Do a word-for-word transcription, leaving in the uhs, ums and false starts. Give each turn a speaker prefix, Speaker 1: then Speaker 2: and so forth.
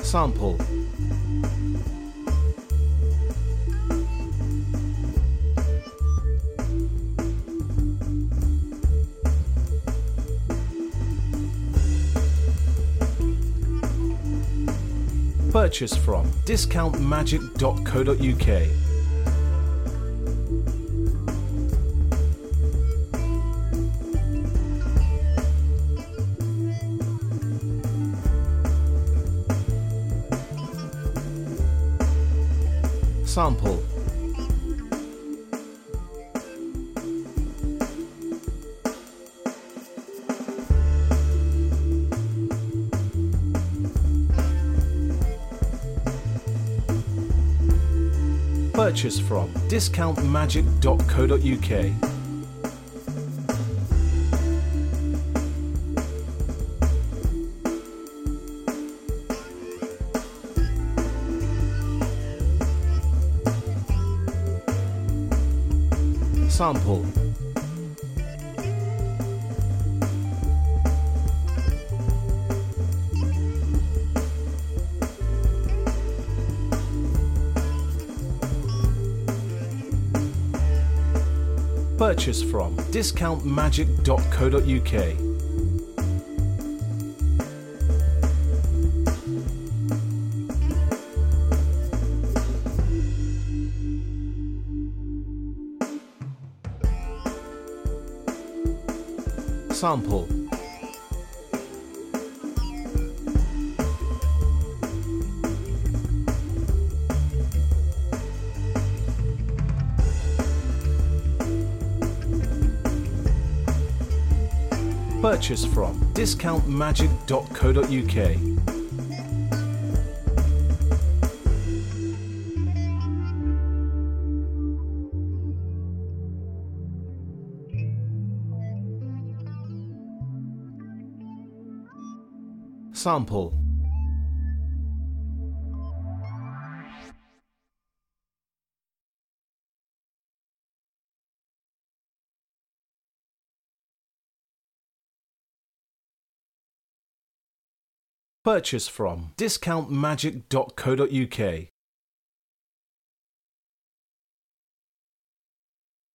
Speaker 1: Sample. Purchase from discount magic dot co dot U K. Sample. Purchase from discount magic dot co dot U K. Sample. Purchase from discount magic dot co dot U K. Sample. Purchase from discount magic dot co dot U K. Sample. Purchase from discount magic dot co dot U K.